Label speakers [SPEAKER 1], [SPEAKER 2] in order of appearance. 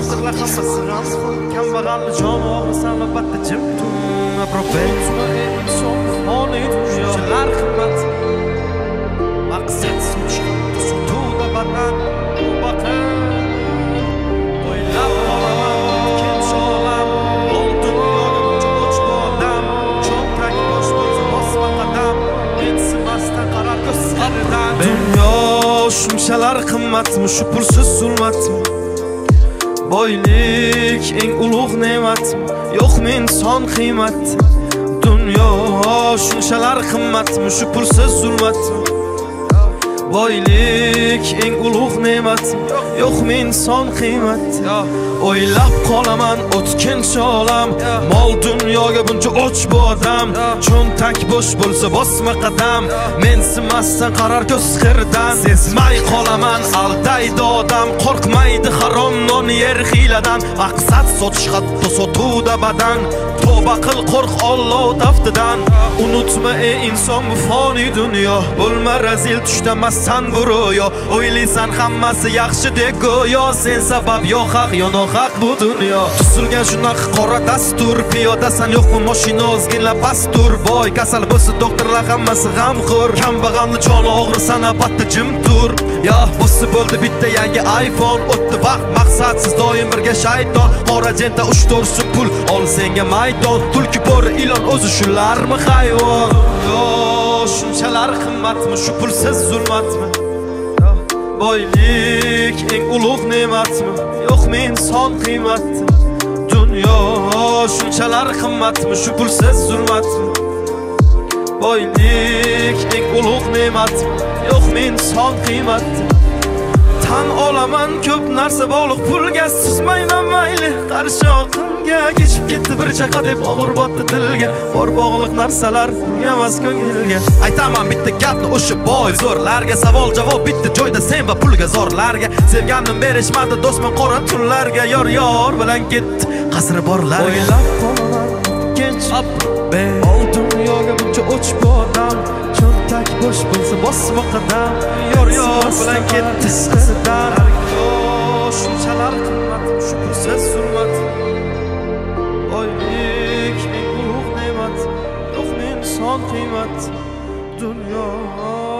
[SPEAKER 1] doktorlar hammasi g'amxo'r, kambag'alni joni og'risan albatta jim tur. Propensiya inson foniy shunchalar qimmat. Maqsad sutuvda badan baqir. O'ylab qolaman ikkinchi olam, oltin yo'lim cho'ch bodam, cho'ntak bosh bo'lsa bosma qadam, mensimasdan qarar ko'zlaridan. Dunyo shunchalar qimmatmi, shu pulsiz zulmatmi? Boylik eng ulug' ne'matmi, yo'qmi inson qiymat? Dunyo shunchalar qimmatmi, shu pulsiz zulmatmi? Boylik eng ulug' ne'matmi, yo'qmi inson qiymat? O'ylab qolaman o'tkinchi olam, mol dunyoga buncha och bu odam, cho'ntak bo'sh bo'lsa bosma qadam, mensimasdan qarar ko'z qirdan. Sezmay qolaman aldaydi odam, qo'rqmaydi harom non yer hiyladan, maqsad sotish hatto sotuvda badan. Tavba qil, qo'rq Alloh taftidan. Unutma ey inson bu foniy dunyo, bo'lma razil tushda massan bu ro'yo. O'ylaysan hammasi yaxshi deb go'yo, sen sabab yo haq yo nohaq bu dunyo. Tuzilgan shunaqa qora dastur, piyodasan yo'qmi mashina ozgina pastur. Boy kasal bo'lsa doktorlar hammasi g'amxo'r, kambag'alni joni og'risan albatta jim tur. Ya bo'lsa bo'ldi bitta yangi iPhone, o'tdi vaqt maqsadsiz doim birga shayton. Qora jenta 3-4 pul ol senga maydon, tulki bo'ri ilon o'zi shularmi hayvon? Yo shunchalar qimmatmi, shu pulsiz zulmatmi? Boylik eng ulug' ne'matmi, yo'qmi inson qiymat? Dunyo shunchalar qimmatmi, shu pulsiz zulmatmi? Boylik eng ulug' ne'matmi, yo'qmi inson qiymat? Tan olaman ko'p narsa bog'liq pulga, suzmayman mayli qarshi oqimga. Kechib ketdi bir chaqa deb og'ir botdi dilga, bor bog'liq narsalar pulga emas ko'ngilga. Aytaman bitta gapni o'sha boy zo'rlarga, savol javob bitta joyda sen va pulga zorlarga. Sevganim berishmadi do'stman qora tunlarga, yor bilan ketdi qasri borlarga. O'ylab qolaman gench ol dunyoga buncha och bu odam, cho'ntak bo'sh bo'lsa bosma qadam, yor bilan ketdi qasridan. Shunchalar qimmat, shu pulsiz zulmat. Boylik eng ulug' ne'mat, yo'qmi inson qiymat? Dunyo